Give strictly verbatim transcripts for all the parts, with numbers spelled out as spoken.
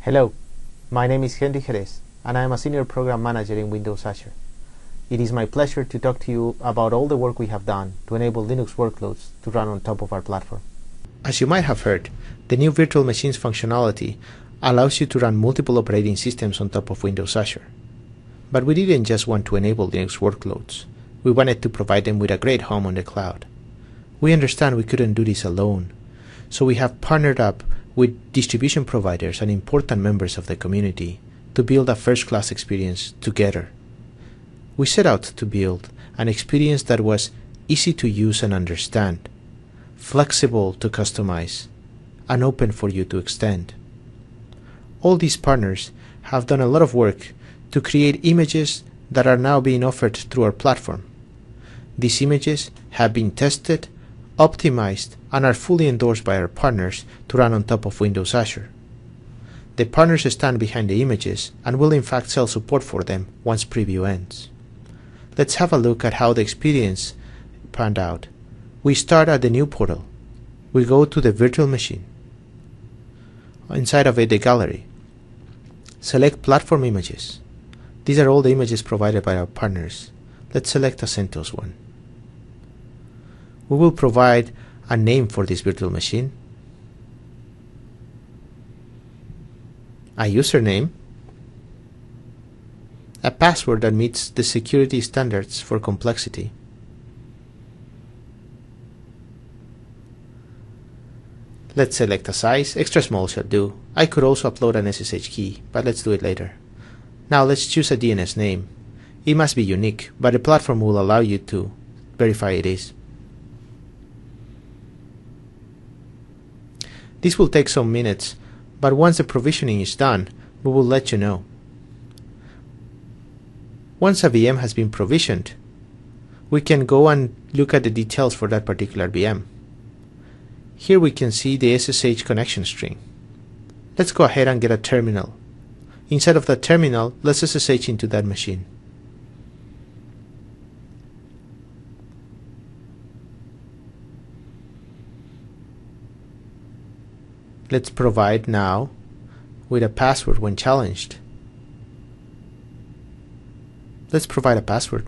Hello, my name is Henry Jerez, and I am a Senior Program Manager in Windows Azure. It is my pleasure to talk to you about all the work we have done to enable Linux workloads to run on top of our platform. As you might have heard, the new Virtual Machines functionality allows you to run multiple operating systems on top of Windows Azure. But we didn't just want to enable Linux workloads. We wanted to provide them with a great home on the cloud. We understand we couldn't do this alone, so we have partnered up with distribution providers and important members of the community to build a first-class experience together. We set out to build an experience that was easy to use and understand, flexible to customize, and open for you to extend. All these partners have done a lot of work to create images that are now being offered through our platform. These images have been tested, optimized, and are fully endorsed by our partners to run on top of Windows Azure. The partners stand behind the images and will in fact sell support for them once preview ends. Let's have a look at how the experience panned out. We start at the new portal. We go to the virtual machine. Inside of it, the gallery. Select platform images. These are all the images provided by our partners. Let's select a CentOS one. We will provide a name for this virtual machine, a username, a password that meets the security standards for complexity, let's select a size. Extra small shall do. I could also upload an S S H key, but let's do it later. Now let's choose a D N S name. It must be unique, but the platform will allow you to verify it is. This will take some minutes, but once the provisioning is done, we will let you know. Once a V M has been provisioned, we can go and look at the details for that particular V M. Here we can see the S S H connection string. Let's go ahead and get a terminal. Inside of that terminal, let's S S H into that machine. Let's provide now with a password when challenged. Let's provide a password.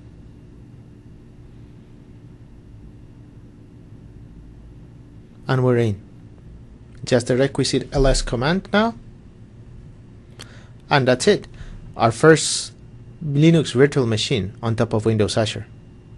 And we're in. Just the requisite L S command now. And that's it. Our first Linux virtual machine on top of Windows Azure.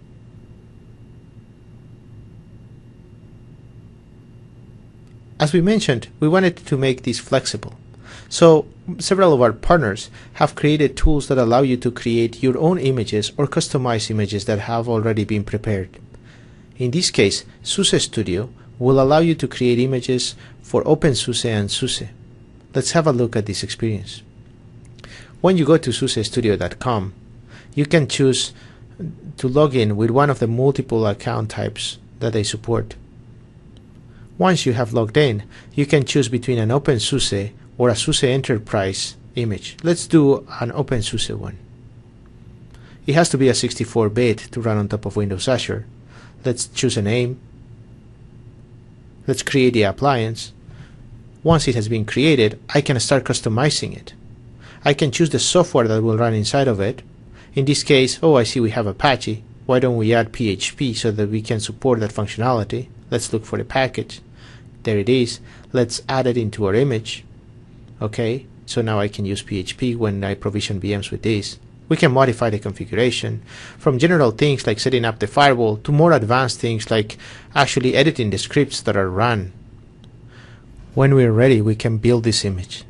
As we mentioned, we wanted to make this flexible. So several of our partners have created tools that allow you to create your own images or customize images that have already been prepared. In this case, SUSE Studio will allow you to create images for OpenSUSE and SUSE. Let's have a look at this experience. When you go to SUSE Studio dot com, you can choose to log in with one of the multiple account types that they support. Once you have logged in, you can choose between an OpenSUSE or a SUSE Enterprise image. Let's do an OpenSUSE one. It has to be a sixty-four bit to run on top of Windows Azure. Let's choose a name. Let's create the appliance. Once it has been created, I can start customizing it. I can choose the software that will run inside of it. In this case, oh, I see we have Apache. Why don't we add P H P so that we can support that functionality? Let's look for the package. There it is. Let's add it into our image. Okay, so now I can use P H P when I provision V Ms with this. We can modify the configuration from general things like setting up the firewall to more advanced things like actually editing the scripts that are run. When we're ready, we can build this image.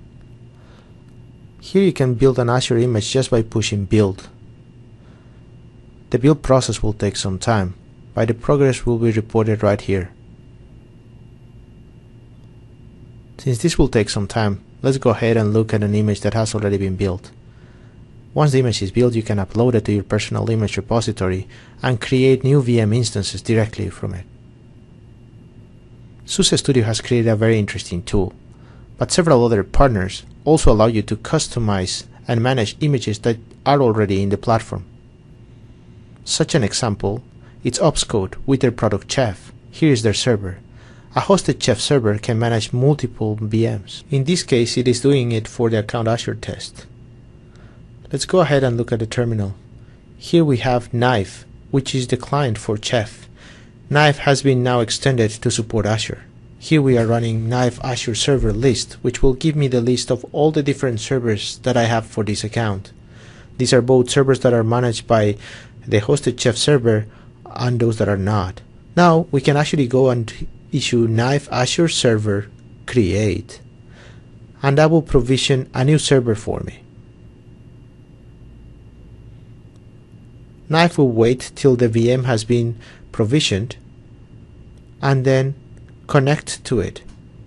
Here you can build an Azure image just by pushing build. The build process will take some time, but the progress will be reported right here. Since this will take some time, let's go ahead and look at an image that has already been built. Once the image is built, you can upload it to your personal image repository and create new V M instances directly from it. SUSE Studio has created a very interesting tool, but several other partners also allow you to customize and manage images that are already in the platform. Such an example is Opscode with their product Chef. Here is their server. A hosted Chef server can manage multiple V Ms. In this case, it is doing it for the Account Azure test. Let's go ahead and look at the terminal. Here we have Knife, which is the client for Chef. Knife has been now extended to support Azure. Here we are running Knife Azure server list, which will give me the list of all the different servers that I have for this account. These are both servers that are managed by the hosted Chef server and those that are not. Now we can actually go and issue Knife Azure server create, and that will provision a new server for me. Knife will wait till the V M has been provisioned and then connect to it.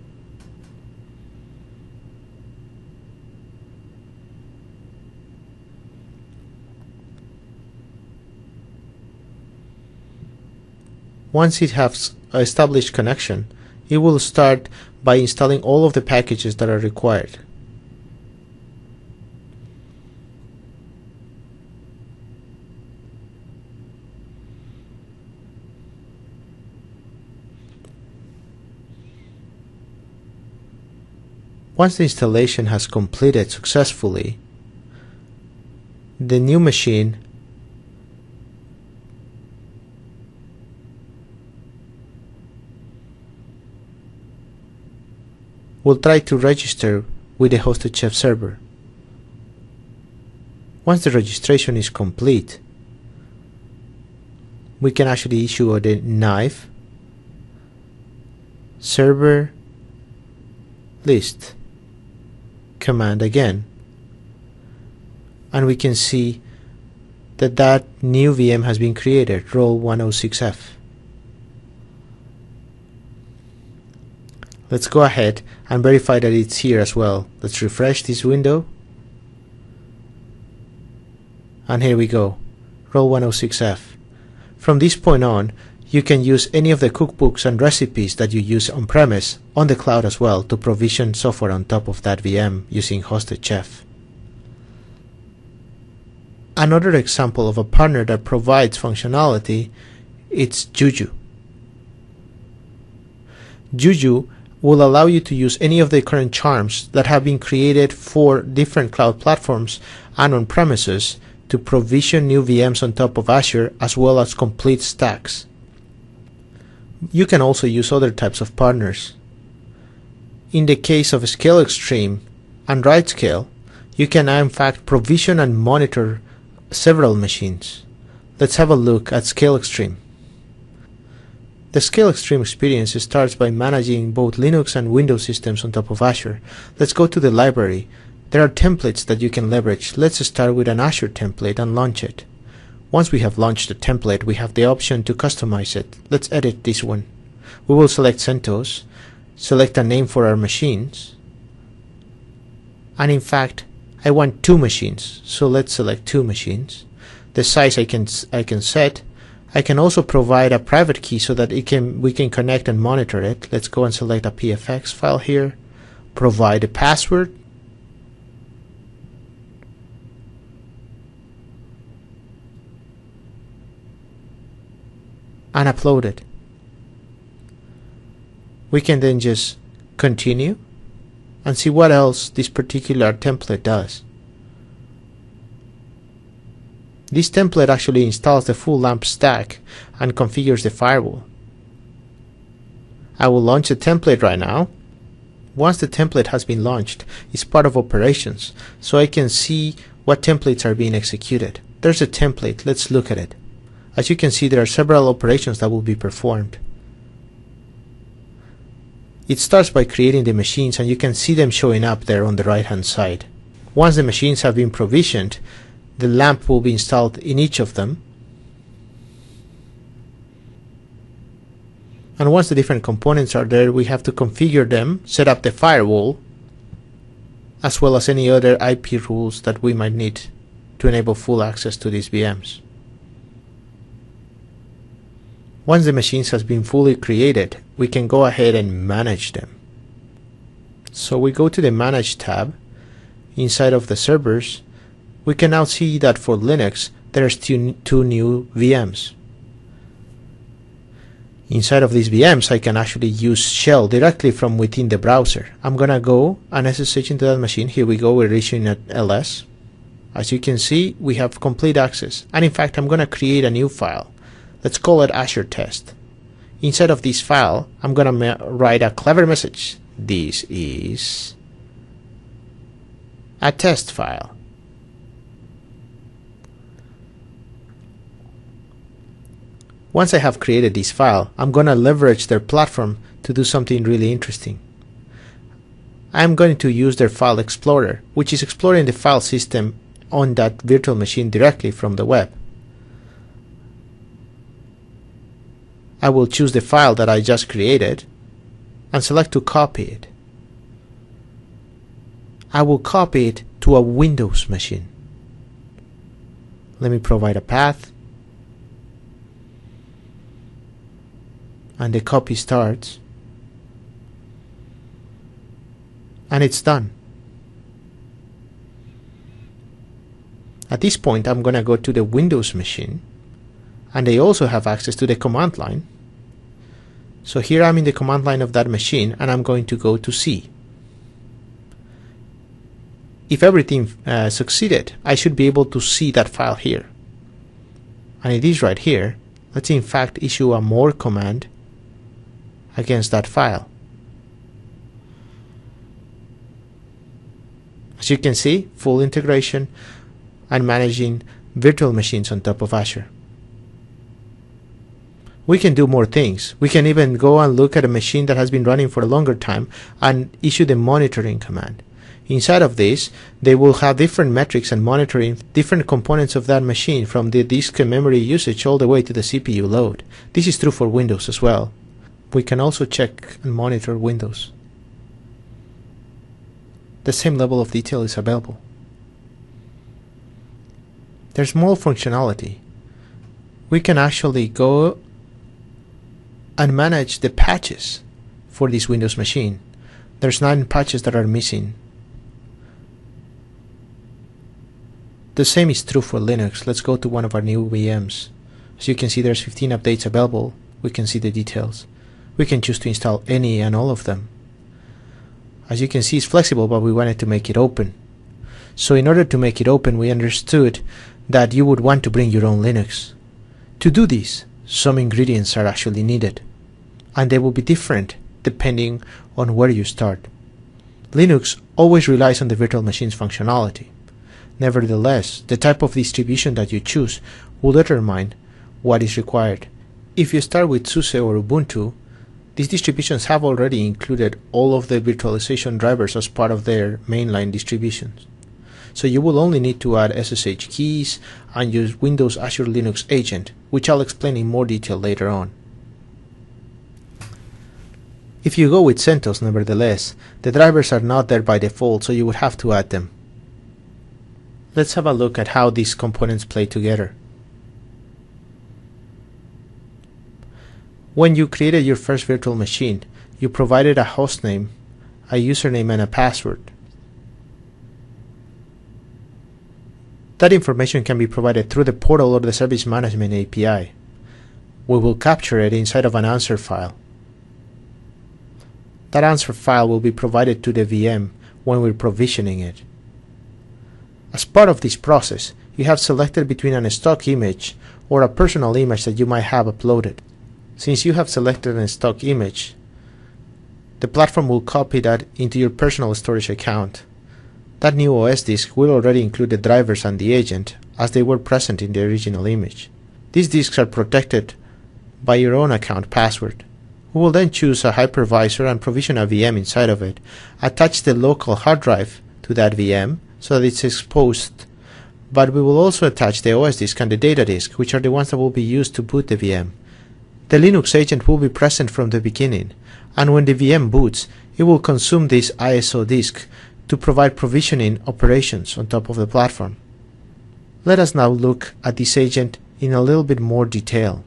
Once it has established connection, it will start by installing all of the packages that are required. Once the installation has completed successfully, the new machine will try to register with the hosted Chef server. Once the registration is complete, we can actually issue the Knife server list command again, and we can see that that new V M has been created, role one oh six F. Let's go ahead and verify that it's here as well. Let's refresh this window, and here we go, role one oh six F. From this point on, you can use any of the cookbooks and recipes that you use on-premise on the cloud as well to provision software on top of that V M using hosted Chef. Another example of a partner that provides functionality, it's Juju. Juju will allow you to use any of the current charms that have been created for different cloud platforms and on premises to provision new V Ms on top of Azure, as well as complete stacks. You can also use other types of partners. In the case of Scale Extreme and RightScale, you can now in fact provision and monitor several machines. Let's have a look at Scale Extreme. The Scale Extreme experience starts by managing both Linux and Windows systems on top of Azure. Let's go to the library. There are templates that you can leverage. Let's start with an Azure template and launch it. Once we have launched the template, we have the option to customize it. Let's edit this one. We will select CentOS, select a name for our machines, and in fact, I want two machines, so let's select two machines. The size I can I can set. I can also provide a private key so that it can we can connect and monitor it. Let's go and select a P F X file here. Provide a password. And upload it. We can then just continue and see what else this particular template does. This template actually installs the full LAMP stack and configures the firewall. I will launch the template right now. Once the template has been launched, it's part of operations, so I can see what templates are being executed. There's a template, let's look at it. As you can see, there are several operations that will be performed. It starts by creating the machines, and you can see them showing up there on the right hand side. Once the machines have been provisioned, the LAMP will be installed in each of them. And once the different components are there, we have to configure them, set up the firewall, as well as any other I P rules that we might need to enable full access to these V Ms. Once the machines has been fully created, we can go ahead and manage them. So we go to the Manage tab. Inside of the servers, we can now see that for Linux, there's two, two new V Ms. inside of these V Ms, I can actually use shell directly from within the browser. I'm gonna go and S S H into that machine. Here we go, we're issuing at L S. As you can see, we have complete access. And in fact, I'm gonna create a new file. Let's call it Azure Test. Inside of this file, I'm gonna write a clever message. This is a test file. Once I have created this file, I'm going to leverage their platform to do something really interesting. I'm going to use their file explorer, which is exploring the file system on that virtual machine directly from the web. I will choose the file that I just created and select to copy it. I will copy it to a Windows machine. Let me provide a path. And the copy starts, and it's done. At this point, I'm going to go to the Windows machine, and they also have access to the command line. So here I'm in the command line of that machine, and I'm going to go to C. If everything uh, succeeded, I should be able to see that file here. And it is right here. Let's in fact issue a more command against that file. As you can see, full integration and managing virtual machines on top of Azure. We can do more things. We can even go and look at a machine that has been running for a longer time and issue the monitoring command. Inside of this, they will have different metrics and monitoring different components of that machine, from the disk and memory usage all the way to the C P U load. This is true for Windows as well. We can also check and monitor Windows. The same level of detail is available. There's more functionality. We can actually go and manage the patches for this Windows machine. There's nine patches that are missing. The same is true for Linux. Let's go to one of our new V Ms. As you can see, there's fifteen updates available. We can see the details. We can choose to install any and all of them. As you can see, it's flexible, but we wanted to make it open. So in order to make it open, we understood that you would want to bring your own Linux. To do this, some ingredients are actually needed, and they will be different depending on where you start. Linux always relies on the virtual machine's functionality. Nevertheless, the type of distribution that you choose will determine what is required. If you start with SUSE or Ubuntu, these distributions have already included all of the virtualization drivers as part of their mainline distributions. So you will only need to add S S H keys and use Windows Azure Linux Agent, which I'll explain in more detail later on. If you go with CentOS, nevertheless, the drivers are not there by default, so you would have to add them. Let's have a look at how these components play together. When you created your first virtual machine, you provided a hostname, a username, and a password. That information can be provided through the portal or the Service Management A P I. We will capture it inside of an answer file. That answer file will be provided to the V M when we're provisioning it. As part of this process, you have selected between a stock image or a personal image that you might have uploaded. Since you have selected a stock image, the platform will copy that into your personal storage account. That new O S disk will already include the drivers and the agent as they were present in the original image. These disks are protected by your own account password. We will then choose a hypervisor and provision a V M inside of it, attach the local hard drive to that V M so that it's exposed, but we will also attach the O S disk and the data disk, which are the ones that will be used to boot the V M. The Linux agent will be present from the beginning, and when the V M boots, it will consume this I S O disk to provide provisioning operations on top of the platform. Let us now look at this agent in a little bit more detail.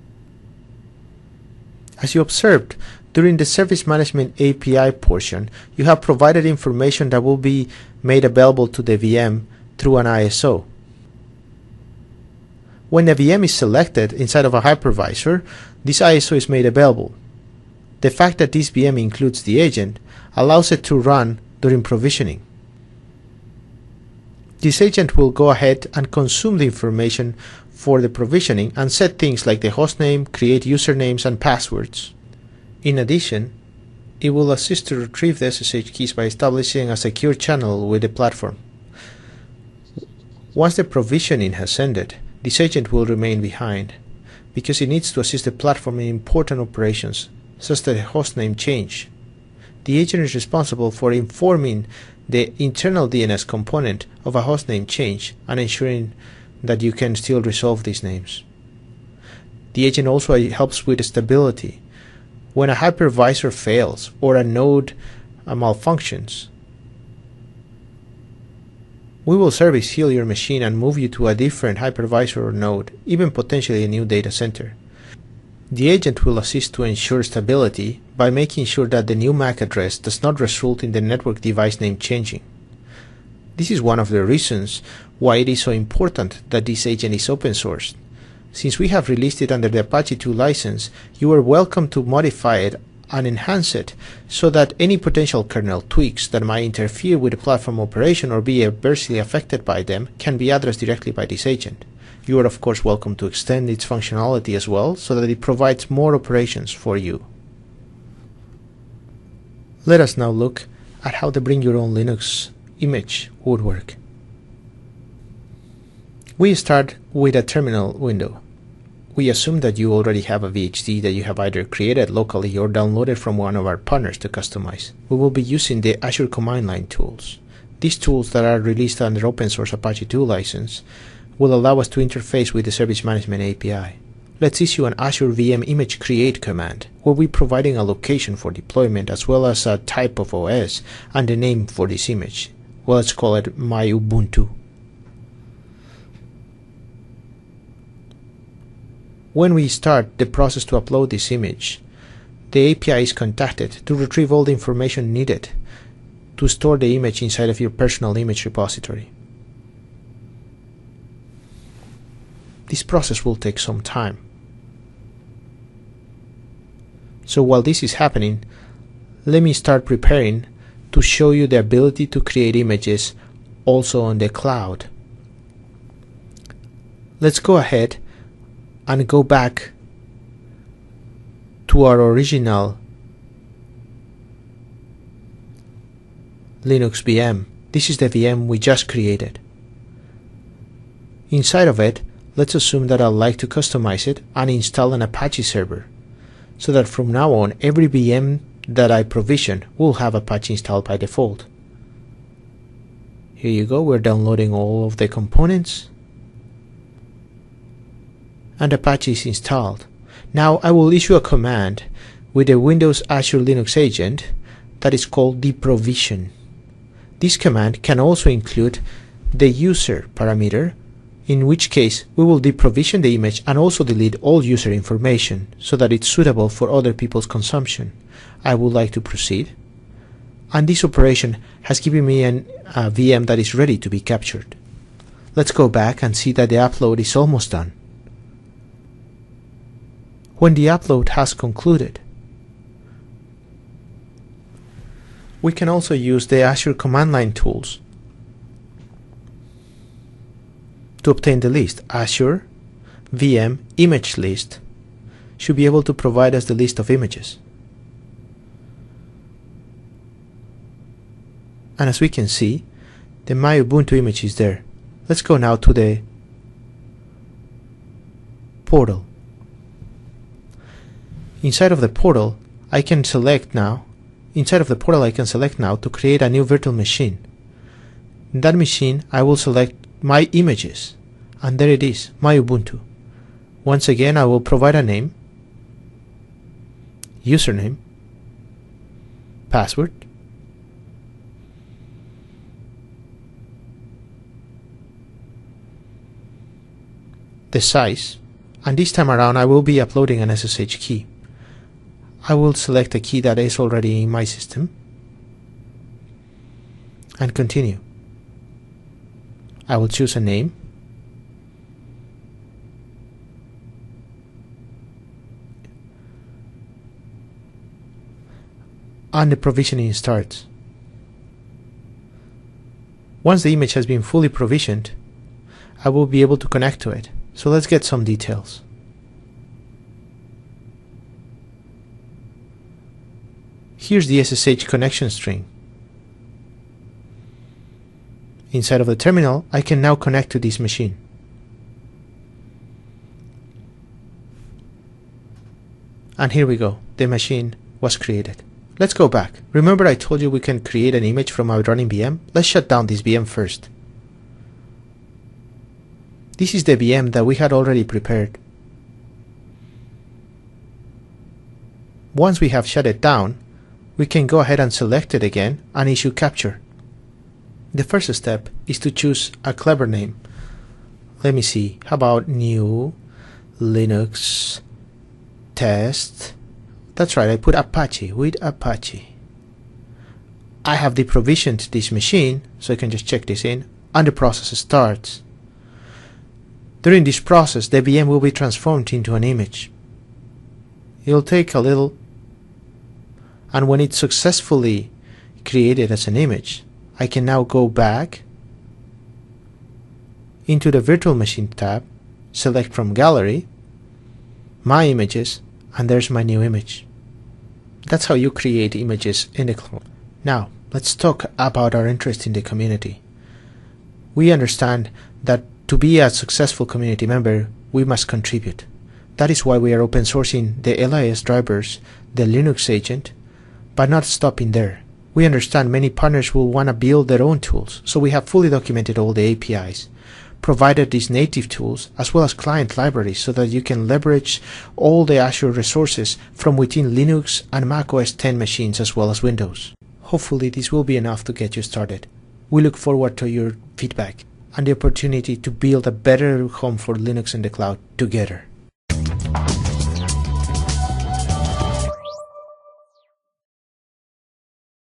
As you observed, during the Service Management A P I portion, you have provided information that will be made available to the V M through an I S O. When a V M is selected inside of a hypervisor, this I S O is made available. The fact that this V M includes the agent allows it to run during provisioning. This agent will go ahead and consume the information for the provisioning and set things like the hostname, create usernames and passwords. In addition, it will assist to retrieve the S S H keys by establishing a secure channel with the platform. Once the provisioning has ended, this agent will remain behind because it needs to assist the platform in important operations such as the hostname change. The agent is responsible for informing the internal D N S component of a hostname change and ensuring that you can still resolve these names. The agent also helps with stability. When a hypervisor fails or a node uh, malfunctions, we will service heal your machine and move you to a different hypervisor or node, even potentially a new data center. The agent will assist to ensure stability by making sure that the new M A C address does not result in the network device name changing. This is one of the reasons why it is so important that this agent is open sourced. Since we have released it under the Apache two license, you are welcome to modify it and enhance it so that any potential kernel tweaks that might interfere with the platform operation or be adversely affected by them can be addressed directly by this agent. You are of course welcome to extend its functionality as well so that it provides more operations for you. Let us now look at how the Bring Your Own Linux image would work. We start with a terminal window. We assume that you already have a V H D that you have either created locally or downloaded from one of our partners to customize. We will be using the Azure Command Line tools. These tools that are released under open source Apache two license will allow us to interface with the Service Management A P I. Let's issue an Azure V M image create command. We'll be providing a location for deployment as well as a type of O S and the name for this image. Well, let's call it my Ubuntu. When we start the process to upload this image, the A P I is contacted to retrieve all the information needed to store the image inside of your personal image repository. This process will take some time. So while this is happening, let me start preparing to show you the ability to create images also on the cloud. Let's go ahead and go back to our original Linux V M. This is the V M we just created. Inside of it, let's assume that I'd like to customize it and install an Apache server, so that from now on every V M that I provision will have Apache installed by default. Here you go, we're downloading all of the components and Apache is installed. Now I will issue a command with the Windows Azure Linux agent that is called deprovision. This command can also include the user parameter, in which case we will deprovision the image and also delete all user information so that it's suitable for other people's consumption. I would like to proceed, and this operation has given me an, a V M that is ready to be captured. Let's go back and see that the upload is almost done. When the upload has concluded, we can also use the Azure Command Line tools to obtain the list. Azure V M image list should be able to provide us the list of images. And as we can see, the My Ubuntu image is there. Let's go now to the portal. Inside of the portal, I can select now, inside of the portal I can select now to create a new virtual machine. In that machine, I will select my images, and there it is, my Ubuntu. Once again, I will provide a name, username, password, the size, and this time around I will be uploading an S S H key. I will select a key that is already in my system and continue. I will choose a name and the provisioning starts. Once the image has been fully provisioned, I will be able to connect to it. So let's get some details. Here's the S S H connection string. Inside of the terminal, I can now connect to this machine. And here we go, the machine was created. Let's go back. Remember I told you we can create an image from our running V M? Let's shut down this V M first. This is the V M that we had already prepared. Once we have shut it down, we can go ahead and select it again and issue capture. The first step is to choose a clever name. Let me see, how about new Linux test? That's right, I put Apache with Apache. I have deprovisioned this machine, so I can just check this in, and the process starts. During this process, the V M will be transformed into an image. It'll take a little, and when it's successfully created as an image, I can now go back into the Virtual Machine tab, select from Gallery, My Images, and there's my new image. That's how you create images in the cloud. Now, let's talk about our interest in the community. We understand that to be a successful community member, we must contribute. That is why we are open sourcing the L I S drivers, the Linux agent, but not stopping there. We understand many partners will want to build their own tools, so we have fully documented all the A P Is, provided these native tools as well as client libraries so that you can leverage all the Azure resources from within Linux and Mac O S ten machines as well as Windows. Hopefully this will be enough to get you started. We look forward to your feedback and the opportunity to build a better home for Linux in the cloud together.